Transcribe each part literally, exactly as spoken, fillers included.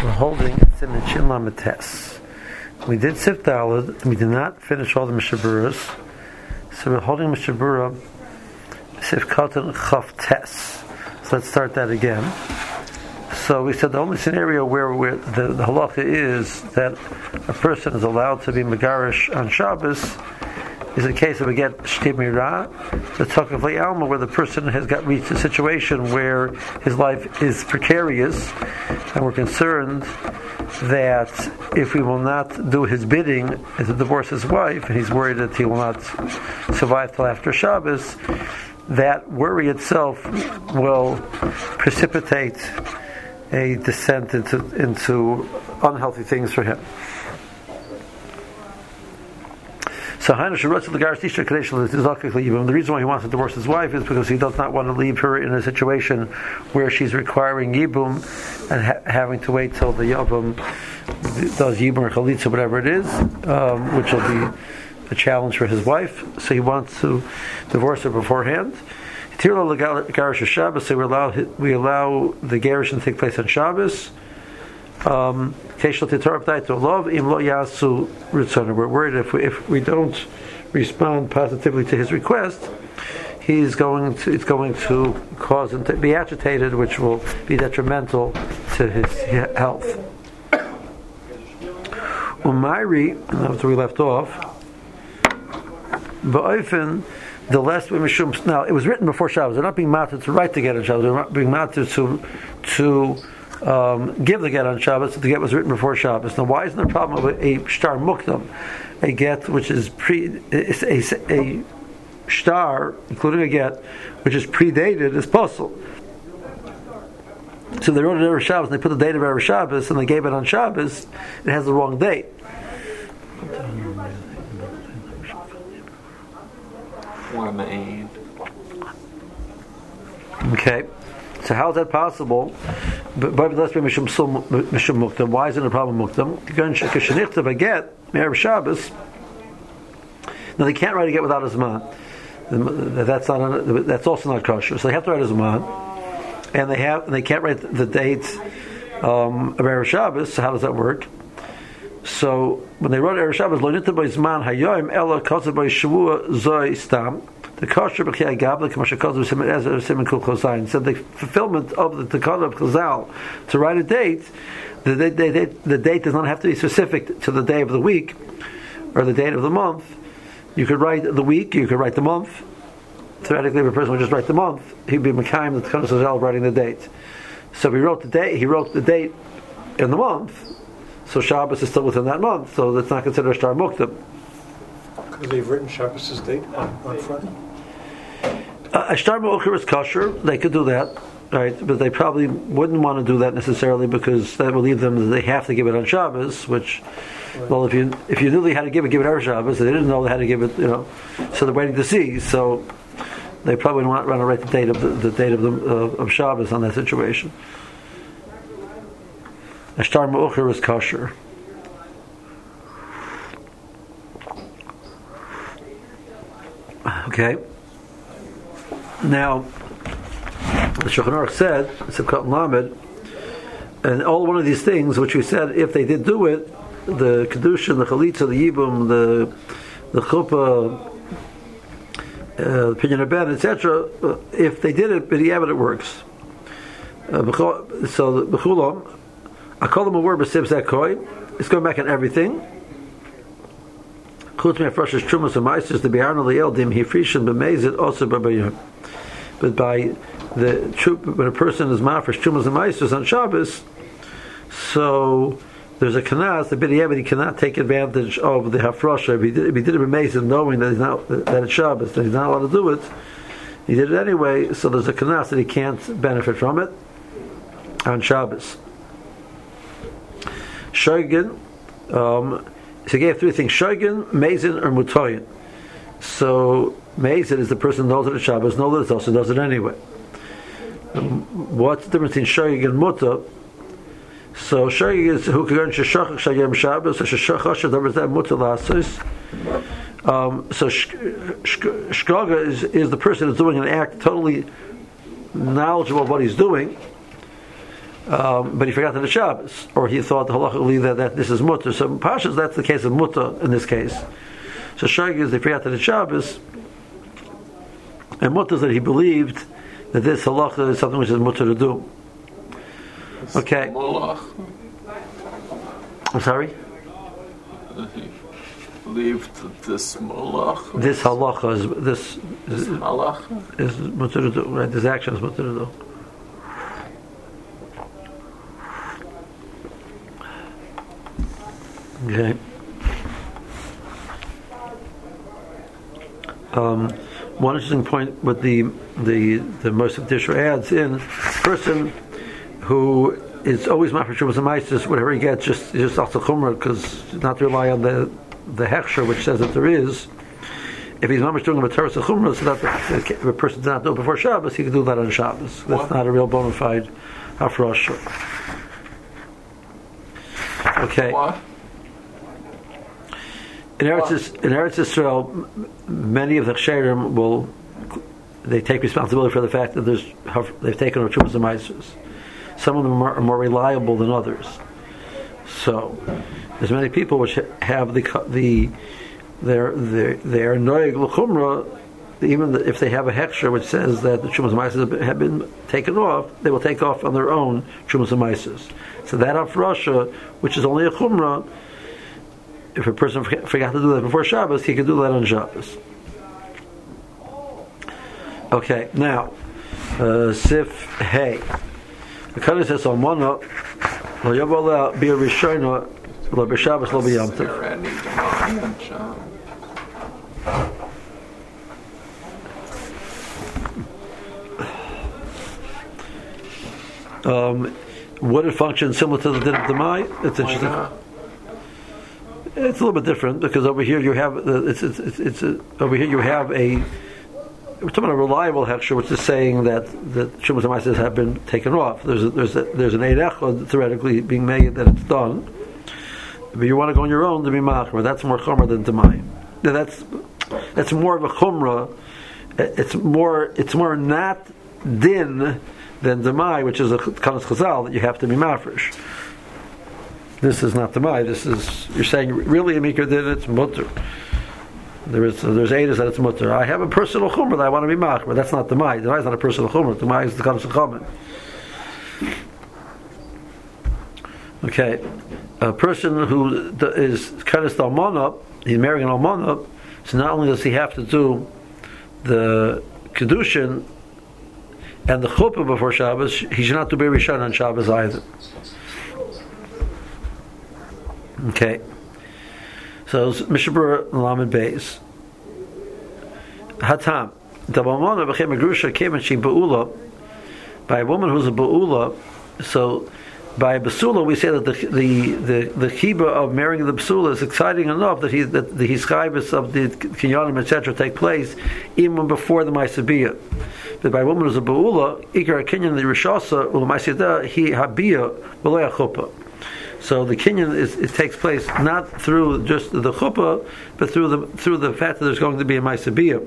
We're holding it's in the Chin Lamates. We did Sif Daled, we did not finish all the Mishaburas, so we're holding Mishabura Sif Katan Chaf Tes. So let's start that again. So we said the only scenario where, where the, the halacha is that a person is allowed to be Megarish on Shabbos is a case of a get Shtimira, the Takavli Alma, where the person has got reached a situation where his life is precarious, and we're concerned that if we will not do his bidding to divorce his wife, and he's worried that he will not survive till after Shabbos, that worry itself will precipitate a descent into, into unhealthy things for him. So the reason why he wants to divorce his wife is because he does not want to leave her in a situation where she's requiring Yibum and ha- having to wait till the Yibum does Yibum or Chalitza, whatever it is, um, which will be a challenge for his wife. So he wants to divorce her beforehand. So we allow we allow the gerushin to take place on Shabbos. Um, we're worried if we, if we don't respond positively to his request, he's going to it's going to cause him to be agitated, which will be detrimental to his health. Umayri, after we left off, Ba'ofen, the last way Mishum. Now, it was written before Shabbos. They're not being mated to write the get on Shabbos. They're not being mated to to um, give the get on Shabbos. The get was written before Shabbos. Now, why isn't there a problem with a shtar mukdam, a get which is pre a, a, a shtar, including a get, which is predated, is possible. So they wrote it Erev Shabbos, and they put the date of Erev Shabbos, and they gave it on Shabbos. It has the wrong date. Okay, so how is that possible? But let's be mishum mukdam. Why isn't it a problem mukdam? Kishanichtav a get Erev Shabbos. Now they can't write a get without a zman. That's not. That's also not kosher. So they have to write a zman, and they have. And they can't write the date um, of Erev Shabbos. So how does that work? So when they wrote Erev Shabbos, lo nita by zman hayoim ela kazav by shavua zoi stam. The kosher b'chiyai gabla k'masha kazav siman ezer siman kul chosayin said the fulfillment of the takana of Chazal to write a date. The, the, the, the date does not have to be specific to the day of the week or the date of the month. You could write the week, you could write the month. Theoretically, if a person would just write the month, he'd be Mekayim the takana of Chazal writing the date. So he wrote the date. He wrote the date in the month. So Shabbos is still within that month, so that's not considered a shtar mukdam. Could they've written Shabbos' date on, on front? Uh, a shtar mukdam is kosher. They could do that, right? But they probably wouldn't want to do that necessarily because that would leave them that they have to give it on Shabbos. Which, right. Well, if you if you knew they had to give it, give it every Shabbos. They didn't know they had to give it, you know. So they're waiting to see. So they probably want to write the date of the, the date of the uh, of Shabbos on that situation. A shtar ma'ucher is kosher. Okay. Now, the Shulchan Aruch said, Sivkat Lamed, and all one of these things, which we said, if they did do it, the kedusha, the chalitza, the yibum, the the chuppah, uh, the pinyan ben, et cetera, if they did it, but yeah, but it works. Uh, so the b'chulam. I call them a word, but it's going back on everything. But by the when a person is mafresh trumas and ma'asos on Shabbos, so there's a kanas. The b'diavad he cannot take advantage of the hafrasha. If he did, if he did it b'meisid, knowing that he's not that it's Shabbos, that he's not allowed to do it, he did it anyway. So there's a kanas that he can't benefit from it on Shabbos. Shoygin, um, so he gave three things: Shoygin, Mazin, or Mutoyin. So Mazin is the person who knows that it's Shabbos, knows that it's also does it anyway. Um, what's the difference between Shoygin and Muta? So Shoygin is who can go into Shachach Shayim Shabbos, so Shachach Shabbos that Muta lasos. Um, so Shkaga is is the person who's doing an act totally knowledgeable of what he's doing. Um, but he forgot that it's Shabbos, or he thought halachically that, that this is mutter. So Pashas, that's the case of mutter in this case. So Shagig is they forgot that it's Shabbos, and mutter is that he believed that this halacha is something which is mutter to do. Okay. I'm sorry? He believed that this malach. This halacha is this, This halacha is mutter to do, right? This action is mutter to do. Okay. Um, one interesting point with the the the Moshe Dishra adds in, person who is always mafresh with a meisus, whatever he gets, just just off the chumrah, because not to rely on the the hechsher which says that there is. If he's mamish doing a materis chumrah, so that the, if a person does not do it before Shabbos, he can do that on Shabbos. That's what? Not a real bona fide hafrasha. Okay. What? In Eretz, in Eretz Yisrael, many of the Chsherim will they take responsibility for the fact that there's they've taken over Trumas and Meisers. Some of them are more reliable than others. So there's many people which have the the their their their noig l'chumra, even if they have a hechsher which says that the Trumas and Meisers have been taken off, they will take off on their own Trumas and Meisers. So that of Russia, which is only a chumrah. If a person forgot to do that before Shabbos, he can do that on Shabbos. Okay, now, uh, Sif Hey. The Kaddish says, Almana, Lo Yavala Bia Rishona, Lo B'Shabbos, Lo B'Yom Tov. Um, would it function similar to the din of the Mai? It's interesting. It's a little bit different because over here you have uh, it's it's it's, it's a, over here you have a we're talking about a reliable hechsher which is saying that that Shumas and Meisers have been taken off. There's a, there's a, there's an eid echad theoretically being made that it's done, but you want to go on your own to be machmer. That's more chumrah than tamai. That's that's more of a chumrah. It's more it's more not din than tamai, which is a kanas chazal that you have to be mafresh. This is not the Mai. This is you're saying really a mikra did it's mutter. There is there's eidas that it's mutter. I have a personal chumrah that I want to be machmer. That's not the Mai. The Mai is not a personal chumrah. The Mai is the kamas chamen. Okay, a person who is kanas almana, he's marrying an almana. So not only does he have to do the kedushin and the chuppah before Shabbos, he should not do Beis Rishon on Shabbos either. Okay, so Mishabur Lamed Beis Hatam Dabamona became a grusha came and she ba'ula by a woman who's a ba'ula. So by basula we say that the the the, the chiba of marrying the basula is exciting enough that he that the hischayvus of the kinyanim et cetera take place even before the ma'aseh. But by a woman who's a ba'ula, ikar kinyan the rishasa u'l'ma'aseh he habiyah v'lo chuppah. So the kinyan is it takes place not through just the chuppah, but through the through the fact that there's going to be a ma'aseh.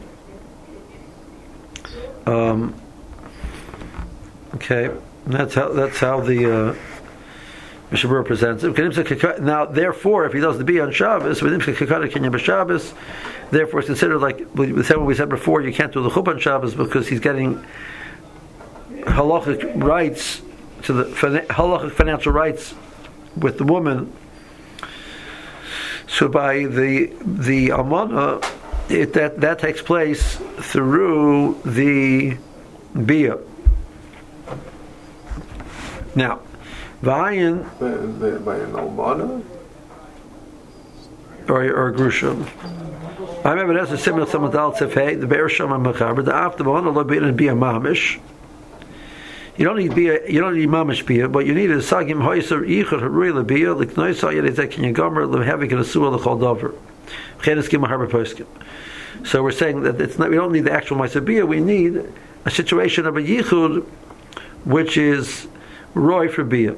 Um, okay, that's how that's how the uh, Mishabur presents it. Now, therefore, if he does the bia on Shabbos, therefore it's considered like we said what we said before. You can't do the chuppah on Shabbos because he's getting halachic rights to the halachic financial rights with the woman. So by the the almana, it, that that takes place through the bia. Now, vayin by an almana or or grusha. I remember that's a similar to Madal Tzefei, the Be'er Shama Mechaber, the after Bahana Lo Be'er and Bia Mamish. You don't need bia, you don't need mamish bia, but you need a sagim hoiser ichur harui lebia liknoisa yedezek kinyan gomer lehevik and asua lechol dover. Cheneskim harber poskim. So we're saying that it's not. We don't need the actual ma'aseh bia. We need a situation of a yichud, which is roy for bia.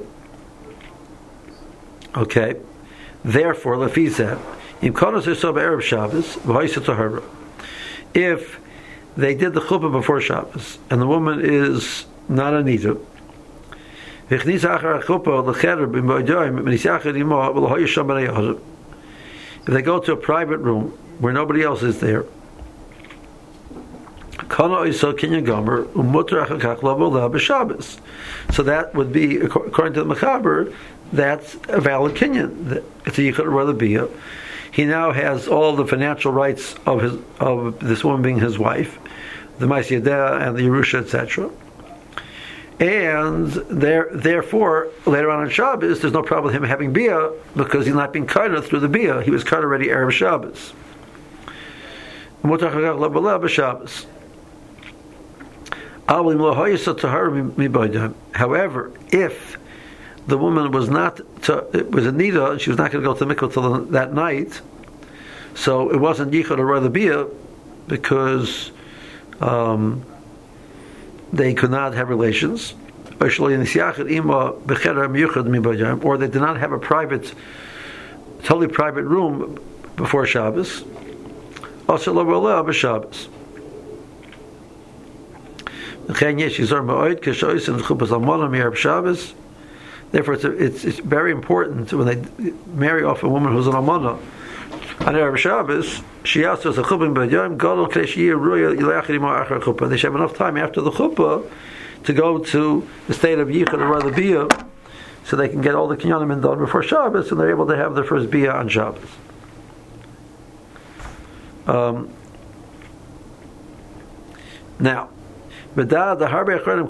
Okay. Therefore, lefizeh im konos esob erev Shabbos v'hoiser tahara. If they did the chuppah before Shabbos and the woman is not a nida, If they go to a private room where nobody else is there, so that would be, according to the Mechaber, that's a valid kinyan. It's a yichud rather bia. He now has all the financial rights of his of this woman being his wife, the Ma'aseh and the Yerusha, et cetera. And there, therefore, later on in Shabbos, there's no problem with him having bia because he's not being cut through the bia. He was cut already erev Shabbos. However, if the woman was not to, it was a nida and she was not going to go to the mikvah till that night, so it wasn't yichud or rather bia because um, they could not have relations, or they did not have a private, totally private room before Shabbos. Also, Shabbos. Therefore, it's, a, it's, it's very important when they marry off a woman who's an almana on Erev Shabbos. She asks us a chupah b'yom gadol k'dei she'yeh ruya yileachid imo achar chupah. They should have enough time after the chupah to go to the state of yichud or rather bia, so they can get all the kinyanim done before Shabbos, and they're able to have their first bia on Shabbos. Um, now. Now we said before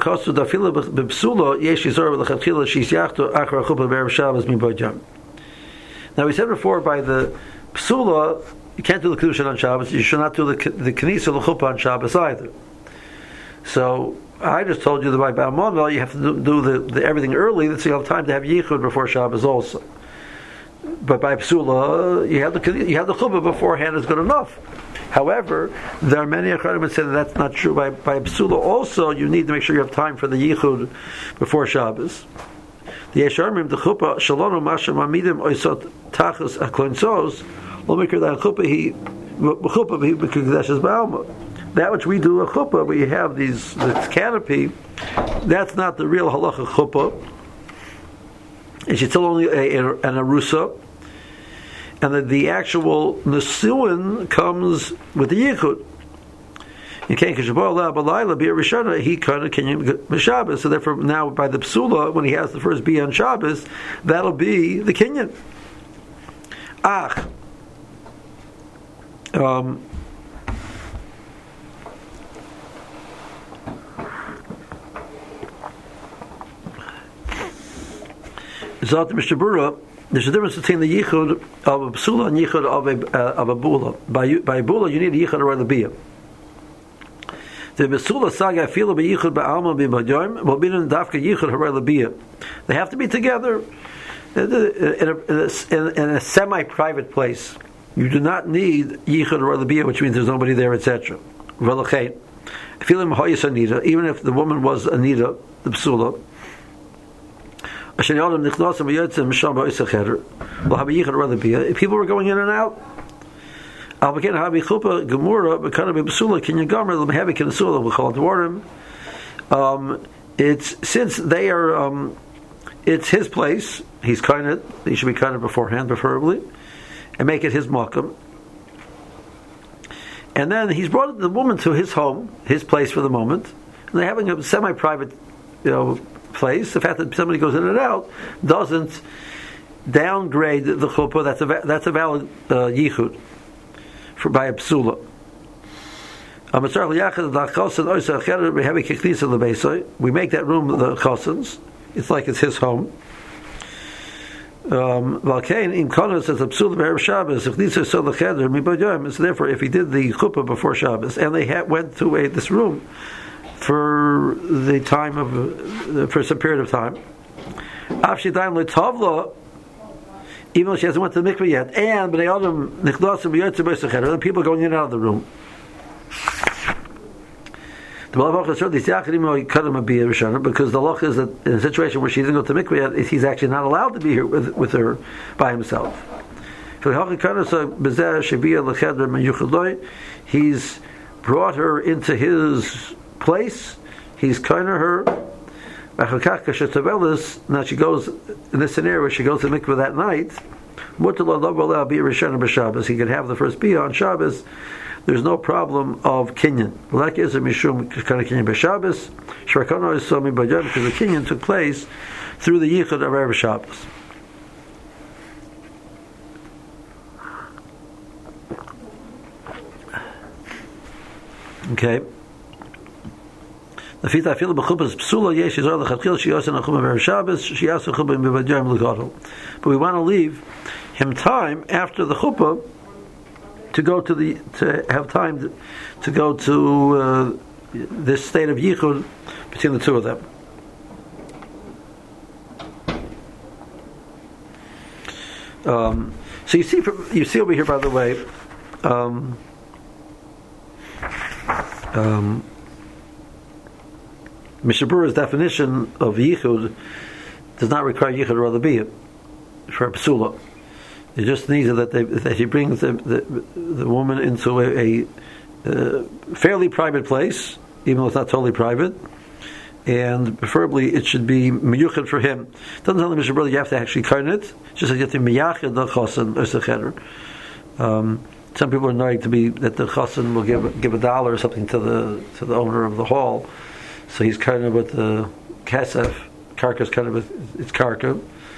by the psula you can't do the kedusha on Shabbos. You should not do the the knisa l'chuppah on Shabbos either. So I just told you that by Ba'amona you have to do, do the, the everything early. That's you have time to have yichud before Shabbos also. But by psula you have the you have the chuppah beforehand is good enough. However, there are many acharim that say that that's not true. By by psula also, you need to make sure you have time for the yichud before Shabbos. The yesharmim the chuppah shalom mashem amidim oisot tachus aklonsos will make that chuppah he chuppah he b'kedushes ba'alma. That which we do a chuppah, where you have these this canopy, that's not the real halacha chuppah. And she's still only a, a, an arusa. And the, the actual nesuin comes with the yichud. You can't kishabah b'layla be a rishana. He kind of kinyan Shabbos. So therefore, now by the psula, when he has the first bia on Shabbos, that'll be the kinyan. Ach. Um. Zot Mishabura. There's a difference between the yichud of a psula and yichud of a uh, of a bula. By by bula, you need a yichud or the bia. The psula saga feel be yichud by alma be b'yom. Well, bin dafka yichud or the bia. They have to be together in a, in a, in a, in a semi-private place. You do not need yichud or the bia, which means there's nobody there, et cetera. V'lachet, feeling hoyis anita, even if the woman was anita, the psula. If people were going in and out, um, it's since they are um, it's his place, he's kind of he should be kind of beforehand, preferably, and make it his makam. And then he's brought the woman to his home, his place for the moment, and they're having a semi-private, you know, place. The fact that somebody goes in and out doesn't downgrade the chuppah. That's a that's a valid uh, yichud for by a psula. We make that room the chosens. It's like it's his home. Um, so therefore, if he did the chuppah before Shabbos and they ha- went to a, this room for the time of uh, for some period of time, even though she hasn't went to the mikveh yet, and then people going in and out of the room. Because the loch is that in a situation where she didn't go to mikveh yet, he's actually not allowed to be here with, with her by himself. He's brought her into his place. He's kind of her. Now she goes in this scenario where she goes to the mikveh that night. He can have the first bia on Shabbos. There's no problem of kinyan. Because the kinyan took place through the yichud of Erev Shabbos. Okay. But we want to leave him time after the chuppah to go to the to have time to, to go to uh, this state of yichud between the two of them. Um, so you see, you see over here, by the way. Um, um, Mishnah Berurah's definition of yichud does not require yichud or other biyah for a psula. It just needs that they, that he brings the, the, the woman into a, a uh, fairly private place, even though it's not totally private, and preferably it should be miyuchad for him. It doesn't tell the Mishnah Berurah you have to actually karn it. It just says you have to miyachad the chosin or secheder. Um, some people are knowing to be that the chosin will give give a dollar or something to the to the owner of the hall. So he's kind of with the kesef, karka is kind of with it's karka,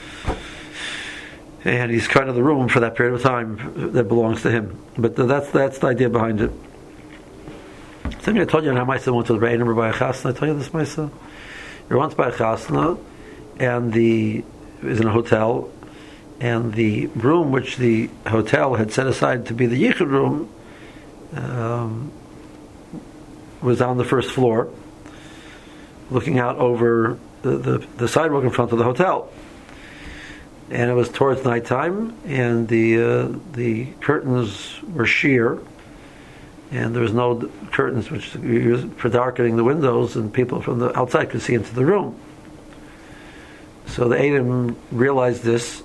and he's kind of the room for that period of time that belongs to him. But that's that's the idea behind it. Something I told you how Maisa went to the Reiner by a chasna. I told you this Maisa. You're once by a chasna, and the is in a hotel, and the room which the hotel had set aside to be the yichud room um, was on the first floor, looking out over the, the, the sidewalk in front of the hotel, and it was towards nighttime, and the uh, the curtains were sheer, and there was no curtains which were used for darkening the windows, and people from the outside could see into the room. So the Edom realized this,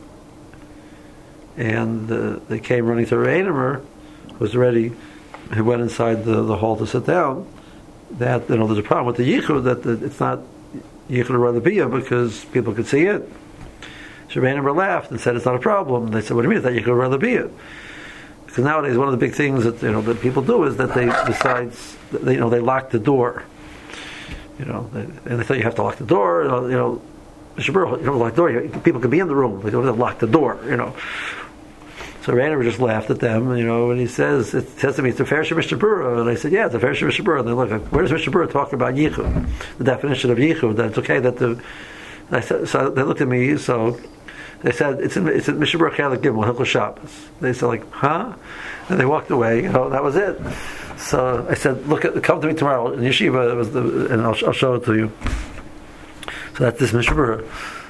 and uh, they came running to Reinimer, who was ready, who went inside the, the hall to sit down. That, you know, there's a problem with the yichud, that the, it's not yichud or rather biyah because people could see it. So Reinimer laughed and said it's not a problem. They said, what do you mean it's not yichud or rather biyah? Because nowadays one of the big things that, you know, that people do is that they, besides, they, you know, they lock the door. You know, they, and they tell you have to lock the door. You know, you know you don't lock the door. People can be in the room. They don't have to lock the door. You know. So Reiner just laughed at them, you know, and he says, it says to me, it's a fair Mishnah Berurah. And I said, yeah, it's a fair Mishnah Berurah. And they look, where does Mishnah Berurah talk about yichud? The definition of yichud, that it's okay that the, I said, so they looked at me, so they said, it's in, it's in Mishnah Berurah Chelik Gimel, Hilchos Shabbos. They said, like, huh? And they walked away, you know, that was it. So I said, look, at, come to me tomorrow in Yeshiva, it was the, and I'll, I'll show it to you. So that's this Mishnah Berurah.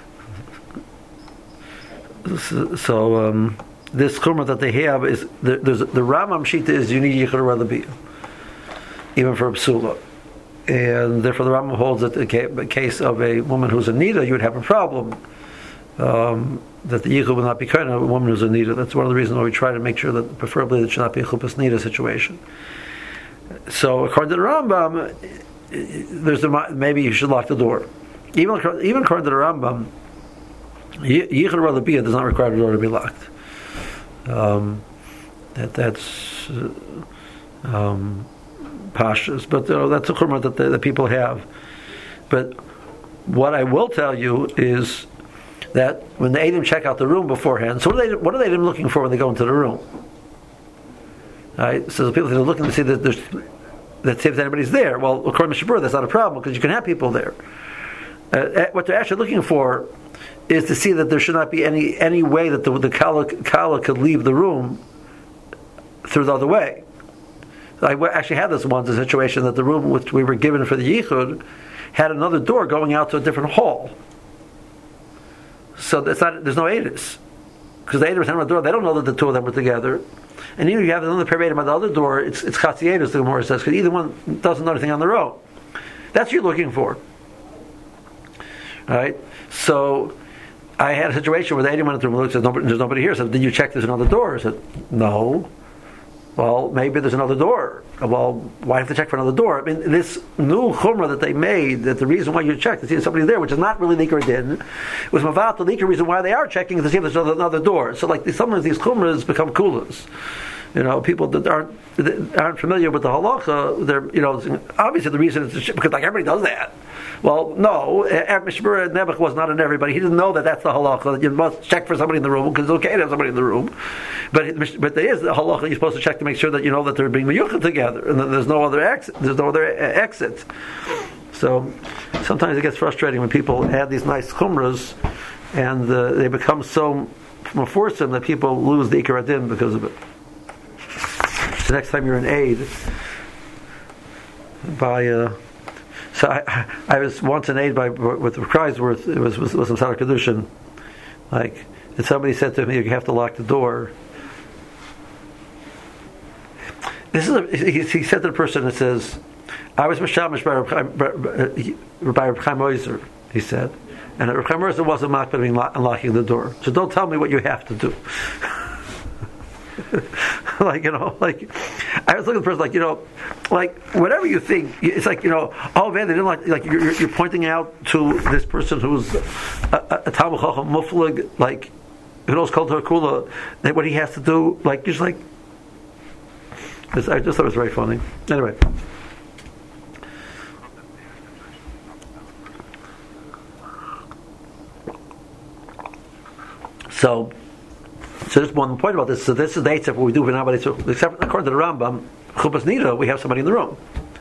So, so um, this chumrah that they have is the, there's the Rambam Shita is you need yichud or rather biyah, even for a psula, and therefore the Rambam holds that in the case of a woman who's a nida, you would have a problem um, that the yichud will not be kind of a woman who's a nida. That's one of the reasons why we try to make sure that preferably it should not be a chuppah nida situation. So according to the Rambam, there's a, maybe you should lock the door. Even even according to the Rambam, yichud or rather biyah does not require the door to be locked. Um, that that's uh, um, pashas, but you know, that's a chumrah that the, the people have. But what I will tell you is that when the Edom check out the room beforehand, so what are they what are they looking for when they go into the room? Right? So the people are looking to see that there's that see if anybody's there. Well, according to Mishnah Berurah, that's not a problem because you can have people there. Uh, what they're actually looking for is to see that there should not be any any way that the, the kala, kala could leave the room through the other way. I actually had this once, a situation that the room which we were given for the yichud had another door going out to a different hall. So that's not, there's no edus. Because the edus on the door, they don't know that the two of them were together. And even if you have another pair by the other door, it's it's chatzi edus, the Gemara says, because either one doesn't know anything on their own. That's what you're looking for. Right? So I had a situation where the Edom went into the room and said, nobody, there's nobody here. So did you check there's another door? I said, no. Well, maybe there's another door. Well, why have to check for another door? I mean, this new chumrah that they made, that the reason why you check to see if somebody's there, which is not really Likar Din, was mavat the Likar reason why they are checking is to see if there's another, another door. So, like, sometimes these chumras become kulas. You know, people that aren't that aren't familiar with the halacha, they're, you know, obviously the reason is because, like, everybody does that. Well, no, Mishmur Nebuch was not in everybody. He didn't know that that's the halacha, that you must check for somebody in the room, because it's okay to have somebody in the room. But but there is the halacha, you're supposed to check to make sure that you know that they're being miyuchad together, and that there's no other exit. There's no other exit. So sometimes it gets frustrating when people add these nice chumras, and uh, they become so meforsim that people lose the Ikar Adin because of it. So next time you're in aid, by uh, so I, I was once in aid by with Kreisworth. It was was, was in Sadar Kedushin. Like, and somebody said to me, "You have to lock the door." This is a, he, he said to the person that says, "I was mishamish by Reb Chaim Oizer," he said, and Reb Chaim Oizer wasn't makbid unlocking the door. So don't tell me what you have to do. Like, you know, like, I was looking at the person, like, you know, like, whatever you think, it's like, you know, oh man, they didn't like, like, you're, you're pointing out to this person who's a, a Talmud Chacham Muflig, like, who knows Kol Torah Kula, that what he has to do, like, just like, I just thought it was very funny. Anyway. So, So just one point about this. So this is the except what we do for nobody. So except according to the Rambam, Chupas Nida, we have somebody in the room.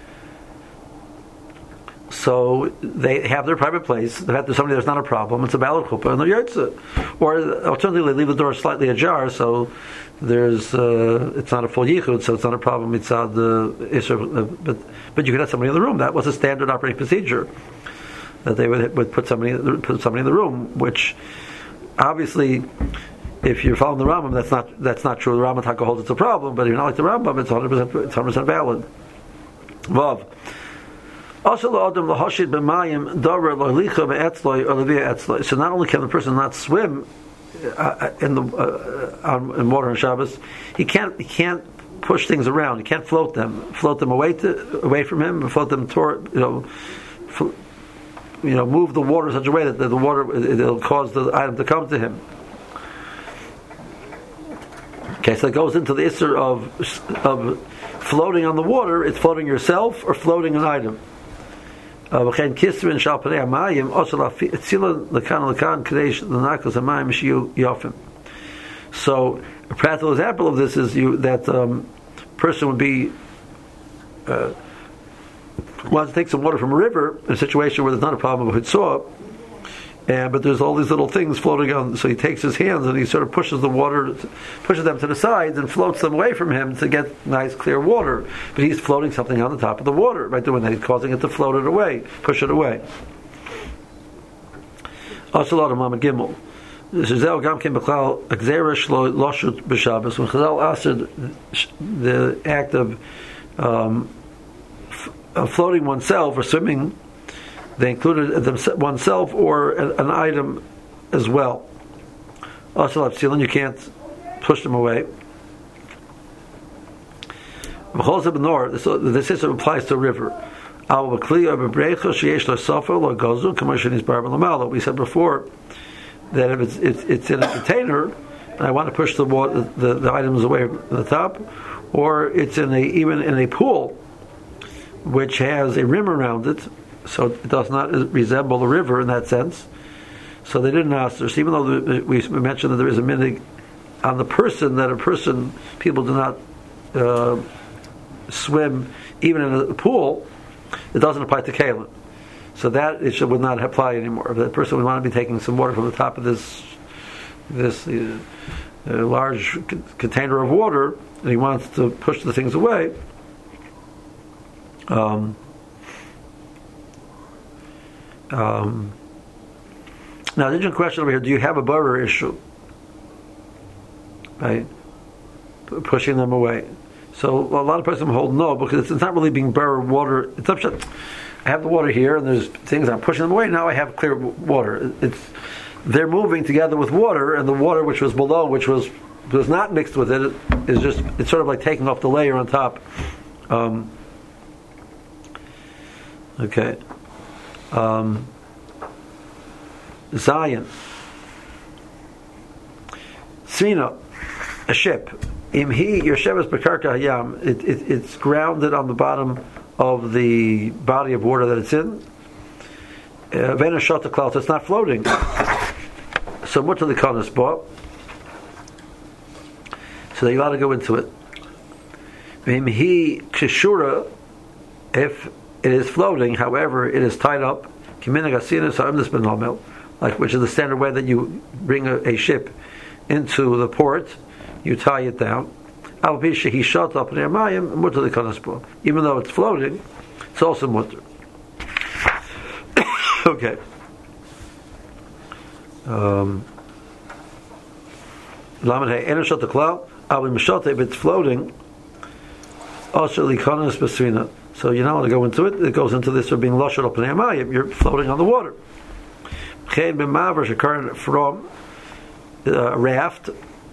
So they have their private place. They have somebody that's not a problem. It's a valid chuppah, and they're yotze. Or alternatively, they leave the door slightly ajar, so there's uh, it's not a full yichud, so it's not a problem. It's uh, the uh, but but you could have somebody in the room. That was a standard operating procedure, that they would would put somebody put somebody in the room, which obviously, if you're following the Rambam, that's not that's not true. The Rambam Taka holds it's a problem, but if you're not like the Rambam, it's one hundred percent it's one hundred percent valid. Vav. Also, the hashid b'mayim davar lo'licha be'etzloi or levia etzloi. So not only can the person not swim uh, in the uh, on, in water on Shabbos, he can't he can't push things around. He can't float them, float them away to away from him, float them toward you know. Fl- you know, move the water in such a way that the, the water it'll cause the item to come to him. Okay, so it goes into the issur of of floating on the water. It's floating yourself or floating an item. So a practical example of this is you that um, person would be uh, wants to take some water from a river in a situation where there's not a problem of hitzah, and but there's all these little things floating on. So he takes his hands and he sort of pushes the water, pushes them to the sides and floats them away from him to get nice clear water. But he's floating something on the top of the water by doing that. He's causing it to float it away, push it away. Also, a Mama Gimel. This is Zel Gam Kim B'Klal Gzera Shlo Loshut B'Shabbos. When Chazal asked the act of um, f- of floating oneself or swimming, they included oneself or an item as well. Also, Lapsilin, you can't push them away. This is applies to a river. We said before that if it's, it's, it's in a container, and I want to push the, water, the the items away from the top, or it's in a even in a pool, which has a rim around it, so it does not resemble a river in that sense. So they didn't ask this, even though we mentioned that there is a minig on the person, that a person, people do not uh, swim even in a pool, it doesn't apply to Kalim. So that it should, would not apply anymore. If that person would want to be taking some water from the top of this this uh, uh, large c- container of water, and he wants to push the things away, um, Um, now, the interesting question over here: do you have a borrower issue? Right, P- pushing them away. So a lot of people hold no, because it's, it's not really being borrowed water. It's up to, I have the water here, and there's things I'm pushing them away. Now I have clear water. It's they're moving together with water, and the water which was below, which was But it's not mixed with it. It is just it's sort of like taking off the layer on top. Um, okay. Um, Zion. Svina, a ship. Imhi Yosheves Bekarka Hayam. It, it it's grounded on the bottom of the body of water that it's in. Vena Shota Cloud. It's not floating. So much of the Kanas bought. So they got to go into it. Imhi Kishura. If it is floating, however, it is tied up. Like which is the standard way that you bring a, a ship into the port, you tie it down. Even though it's floating, it's also mutter. Okay. Um, if it's floating, so you know how to go into it. It goes into this of being lushed up in Hamayim. You're floating on the water. From a raft,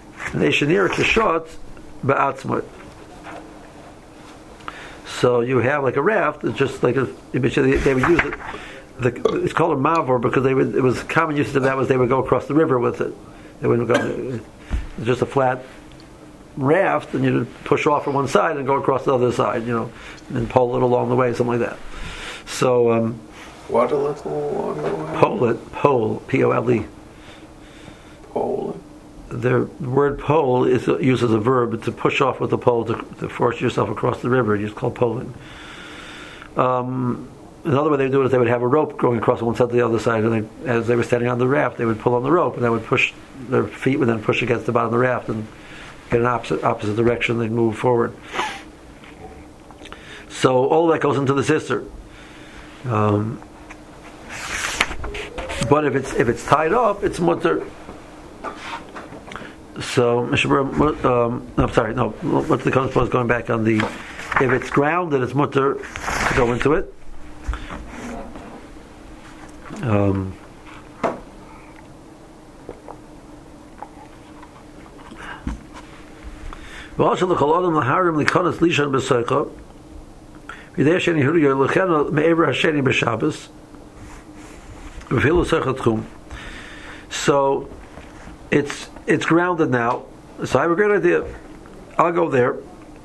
so you have like a raft. It's just like a, they would use it. The, it's called a mavor because they would. It was common use of that was they would go across the river with it. They wouldn't go. It's just a flat raft, and you'd push off from one side and go across the other side, you know, and pole it along the way, something like that. So, um, what a little along the way? Pole it, pole, P O L E. Pole. The word pole is used as a verb to push off with the pole to, to force yourself across the river. It's called poling. Um, another way they would do it is they would have a rope going across one side to the other side, and they, as they were standing on the raft, they would pull on the rope, and they would push their feet would then push against the bottom of the raft, and in an opposite opposite direction, they move forward. So all that goes into the sister. Um, but if it's if it's tied up, it's mutter. So um, I'm sorry, no. What's the concept was going back on the? If it's grounded, it's mutter to go into it. Um, Also, the Kolodim Laharim Likonas Lishan Besoicha. Videi Sheni Huriyo Lechena Me'ever Hasheni B'Shabbos. V'Hilu Soicha Tchum. So it's it's grounded now. So I have a great idea. I'll go there.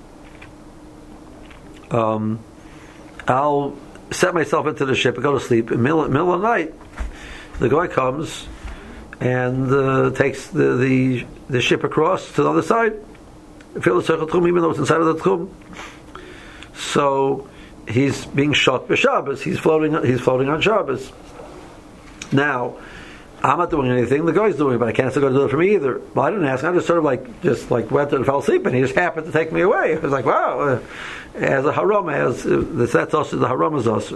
Um, I'll set myself into the ship and go to sleep. In the middle, middle of the night, the guy comes and uh, takes the, the the ship across to the other side. Even though it's inside of the tchum, so he's being shot by Shabbos. He's floating. He's floating on Shabbos. Now, I'm not doing anything. The guy's doing it, but I can't still go to do it for me either. Well, I didn't ask. I just sort of like just like went there and fell asleep, and he just happened to take me away. I was like, wow, uh, as a haram, as uh, that's also the haram is also.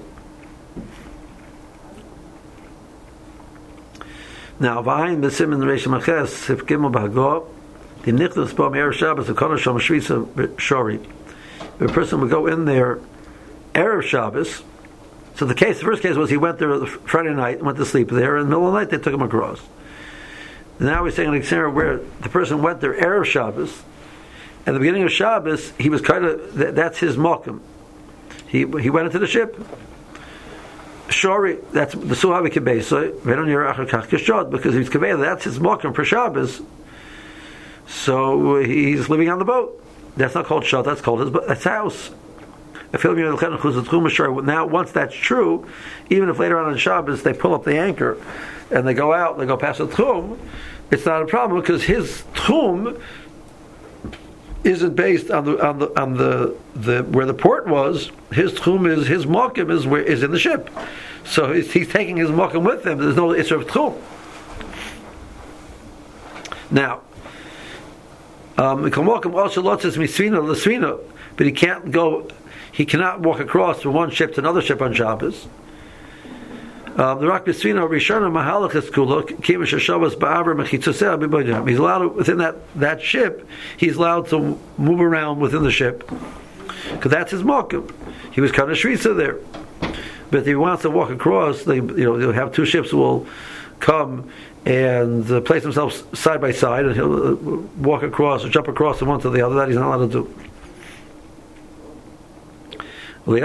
Now, behind the Simon Reish Maches, if Gimel Bago. The nichnas b'am erev Shabbos, the kodesh shom shvisa shori. A person would go in there erev Shabbos. So the case, the first case was he went there Friday night, went to sleep there, and in the middle of the night they took him across. And now we're saying an example where the person went there erev Shabbos. At the beginning of Shabbos, he was kind of that, that's his mokum. He he went into the ship. Shori, that's the suhavi kibesoi. Ve'non yerachar kach kishod, because he's kibei. That's his mokum for Shabbos. So he's living on the boat. That's not called shot. That's called his, his house. Now, once that's true, even if later on in Shabbos they pull up the anchor and they go out, they go past the tchum, it's not a problem because his tchum isn't based on the on the on the, the where the port was. His tchum is his makim is where is in the ship. So he's, he's taking his makim with him. There's no issue of tchum. Now. Um, but he can't go. He cannot walk across from one ship to another ship on Shabbos. Um, the Rak Bisvina Rishona Mahalachas Kuluk Kivish Shabbos Ba'aber Mechitzoseh B'Bodim. He's allowed within that, that ship. He's allowed to move around within the ship because that's his makom. He was kind of shvisa there, but if he wants to walk across, they you know they'll have two ships who will come and uh, place themselves side by side, and he'll uh, walk across or jump across from one to the other. That he's not allowed to do. Called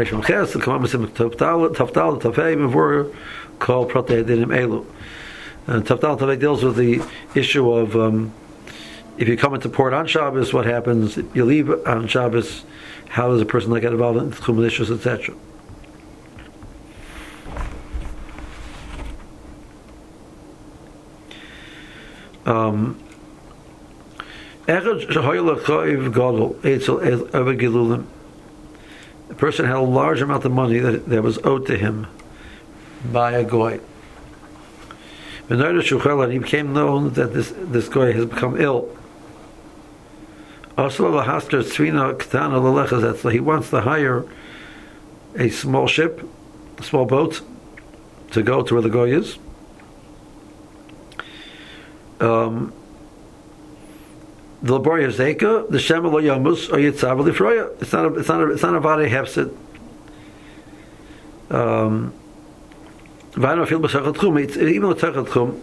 Protei Dinim Elu. And Taftal Tavek deals with the issue of um, if you come into port on Shabbos, what happens? If you leave on Shabbos, how does a person not get involved in Tchum Malicious, et cetera. Um, a person had a large amount of money that, that was owed to him by a goy. And he became known that this this goy has become ill. Also, he wants to hire a small ship, a small boat, to go to where the goy is. Um, the Laboria Zeka, the Shema Lo Yamus, or Yitzav Lifroya. It's not a, it's not a, it's not a Vade Hefset. Um, Vayno Fil B'Sachat Chum, even the Tachat Chum.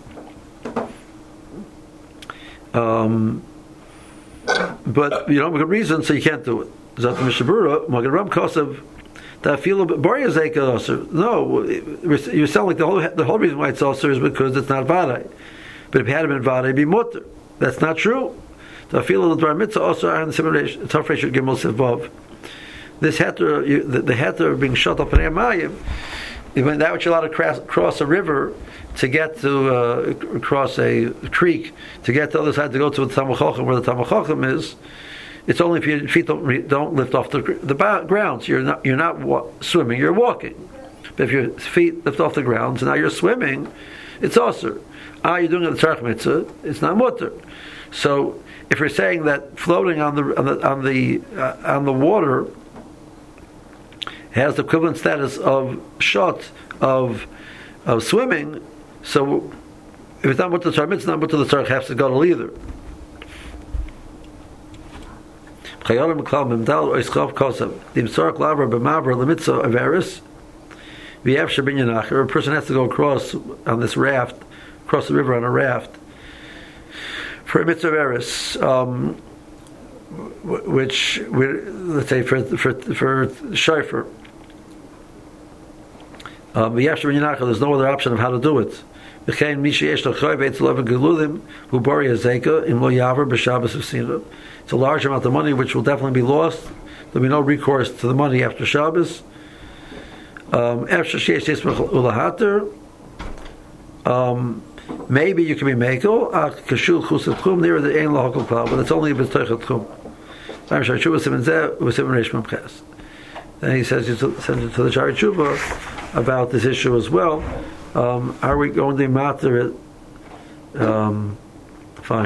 Um, but you don't have a good reason, so you can't do it. Zat Mishabura, Magad Ram Kosev, that feel Boria Zeka also. No, you sound like the whole the whole reason why it's also is because it's not Vade. But if it had been Vade, it'd be Mutter. That's not true. The feel of the Dvar Mitzvah also are in the similar tough ratio Gimel Sivvav. This had to the, the heter being shut up in Amayim. When that which you're allowed to cross, cross a river to get to uh, cross a creek to get to the other side to go to the Talmud Chacham where the Talmud Chacham is. It's only if your feet don't don't lift off the the grounds. You're not you're not wa- swimming. You're walking. But if your feet lift off the grounds and now you're swimming, it's also. Ah, you're doing it the Tzarech Mitzvah. It's not mutter. So if you're saying that floating on the on the on the, uh, on the water has the equivalent status of shot of of swimming, so if it's not mutter the Tzarech Mitzvah, it's not mutter the Tzarech has to go either. A person has to go across on this raft, across the river on a raft, for a mitzvah eris, um, which we, let's say for for for shofar. Um, there's no other option of how to do it. It's a large amount of money which will definitely be lost. There'll be no recourse to the money after Shabbos. Um, um, maybe you can be mekel kashul chusat chum near the ein lahakol klal, but it's only a b'toichat chum. Then he says he sends it to the Shari Tshuva about this issue as well. Um, are we going to matter it? Um, fine.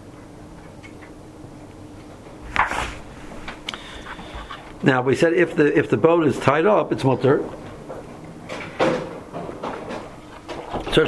Now we said if the if the boat is tied up, it's mutter. So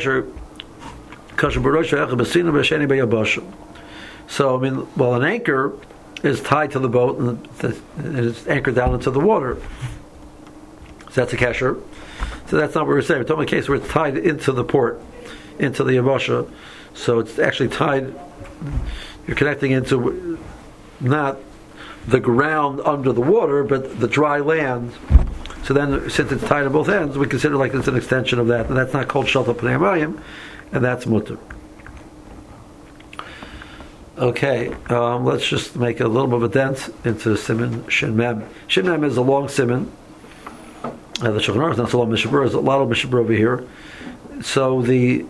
I mean, well, an anchor is tied to the boat and it's anchored down into the water. So that's a kesher. So that's not what we're saying. We're talking about a case where it's tied into the port, into the yavasha. So it's actually tied. You're connecting into not the ground under the water, but the dry land. So then, since it's tied on both ends, we consider like it's an extension of that, and that's not called shalta pnei hamayim, and that's mutter. Okay, um, let's just make a little bit of a dent into Siman Shin Mem. Shin Mem is a long Siman. Uh, the Shulchan Aruch is not so long. Mishabur is a lot of Mishabur over here. So the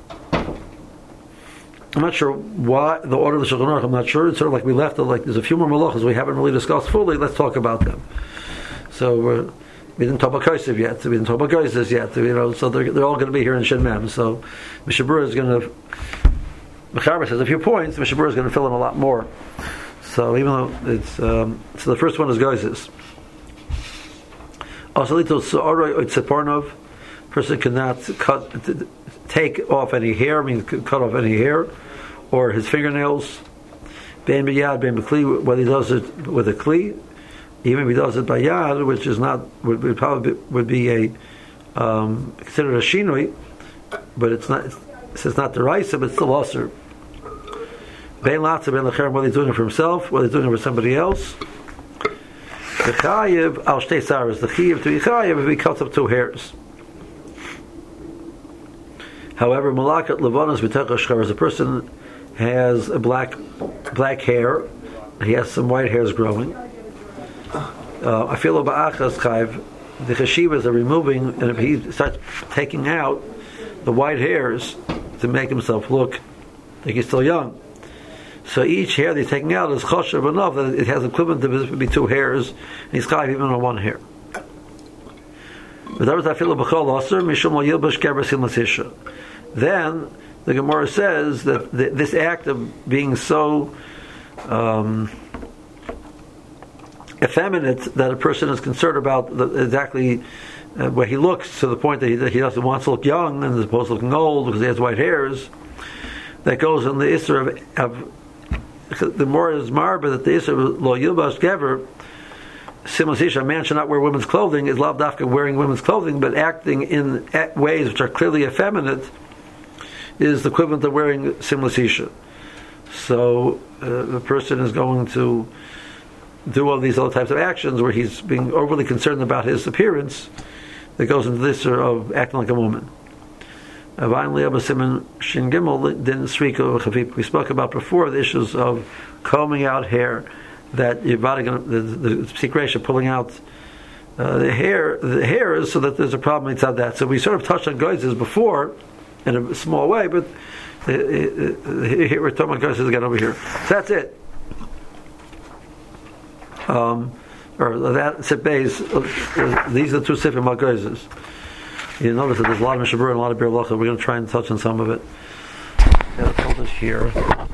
I'm not sure why the order of the Shulchan Aruch. I'm not sure. It's sort of like we left it. Like there's a few more malachas we haven't really discussed fully. Let's talk about them. So we're, we didn't talk about Kosef yet. We didn't talk about Goyzes yet. You know, so they're, they're all going to be here in Shin Mem. So Mishabur is going to. Mechaber says a few points. Mishabur is going to fill in a lot more. So even though it's um, so the first one is Goyzes. Also, person cannot cut, take off any hair. I mean, cut off any hair or his fingernails. Ben b'yad, ben b'kli. Whether he does it with a kli, even if he does it by yad, which is not would, would probably be, would be a um, considered a shinui. but it's not. It's, it's not the Raisa, but it's still Osir. Bein Latza, Bein Lecherem, whether he's doing it for himself, whether he's doing it for somebody else. The Chayiv al Shtei Saras, the Chayiv to be Chayiv if he cuts up two hairs. However, Malakat Levanos B'Tech Shchar, a person has a black black hair, he has some white hairs growing. I feel ba'achas chayv. The cheshivas are removing, and if he starts taking out the white hairs to make himself look like he's still young. So each hair that he's taking out is choshev enough that it has equivalent to be two hairs, and he's chayv even on one hair. Then the Gemara says that th- this act of being so um, effeminate that a person is concerned about the, exactly uh, where he looks, to the point that he, that he doesn't want to look young and as opposed to looking old because he has white hairs, that goes in the Isser of, of the more is marba that the Isser of lo yilbash gever simulation, a man should not wear women's clothing, is lav dafka wearing women's clothing, but acting in ways which are clearly effeminate is the equivalent of wearing simlas isha. So uh, the person is going to do all these other types of actions where he's being overly concerned about his appearance, that goes into this of acting like a woman. We spoke about before the issues of combing out hair, that your body going the, the secretion pulling out uh, the hair the hairs, so that there's a problem inside that. So we sort of touched on goizes before in a small way, but uh, uh, here we're talking about goizes again over here. So that's it. Um, or that sipbeis, uh, these are the two sifim about goizes. You notice that there's a lot of mishabur and a lot of bir locha. We're going to try and touch on some of it. Yeah, I'll hold this here.